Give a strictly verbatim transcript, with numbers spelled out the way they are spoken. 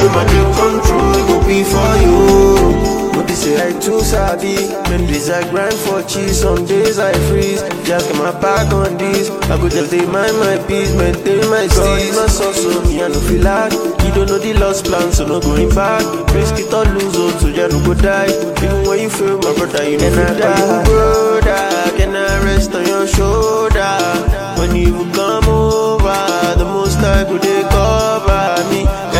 my dream come true, it go be for you. But they say I too sabi. Them days I grind for cheese, some days I freeze. Just get my back on this. I go just dey mind my peace, maintain my steez. My soul, so me I no feel like. You don't know the lost plan, so no going back. Risk it or lose out, so you no go die. Even when you fail, my brother, you never die. Brother, can I rest on your shoulder? When you come over, the most I go they cover me.